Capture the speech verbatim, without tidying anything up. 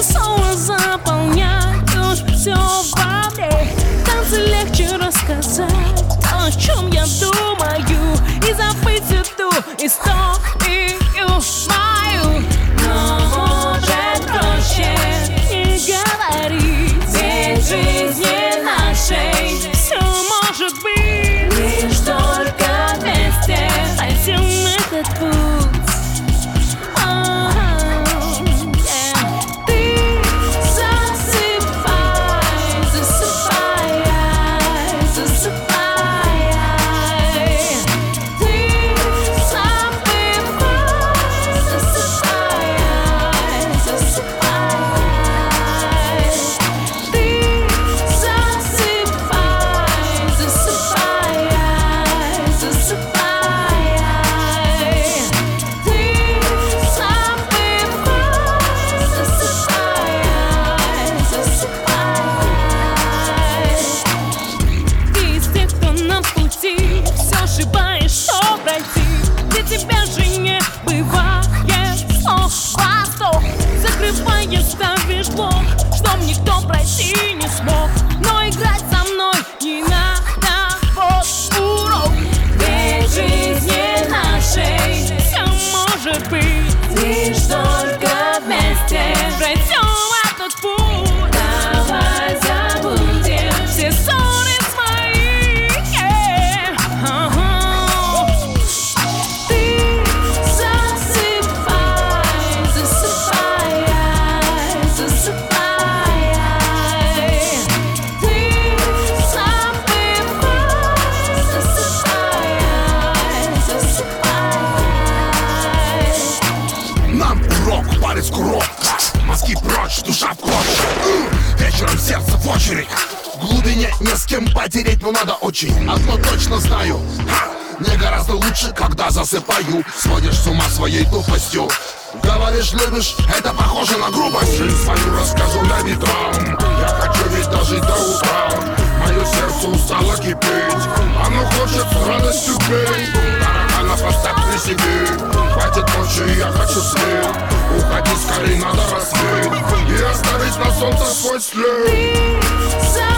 снова заполняют все во мне. Танцы легче рассказать, о чем я думаю, и забыть эту историю мою. Но может проще не говорить, ведь в жизни нашей все может быть. Лишь только вместе пойдем этот путь. Ставишь блок, что никто пройти не смог. Но играть со мной не надо, вот урок. Ведь в жизни нашей все может быть. Лишь только вместе пройдем этот путь. Давай забудем все ссоры свои, yeah. uh-huh. Ты засыпай, засыпай. Курок, мозги прочь, душа в клочья. Вечером сердце в очередь. В глубине не с кем потереть, но надо очень. Одно точно знаю, ха, мне гораздо лучше, когда засыпаю. Сводишь с ума своей тупостью. Говоришь, любишь, это похоже на грубость. Жизнь свою расскажу на ветрам. Я хочу ведь дожить до утра. Мое сердце устало кипеть. Оно хочет с радостью петь. Таракана поставь при себе. Хватит ночи, я хочу свет. Уходи скорей, надо рассвет. И оставить на солнце свой след.